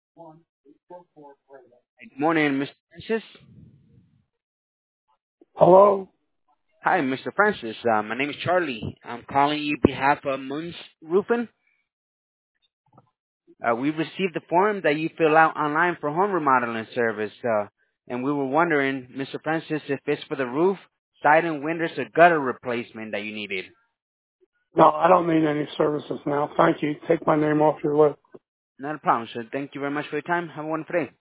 Good morning, Mr. Francis. Hello? Hi, Mr. Francis. My name is Charlie. I'm calling you on behalf of Moon's Roofing. We received the form that you fill out online for home remodeling service, and we were wondering, Mr. Francis, if it's for the roof, siding, windows, or gutter replacement that you needed. No, I don't need any services now. Thank you. Take my name off your list. Not a problem, sir. Thank you very much for your time. Have a wonderful day.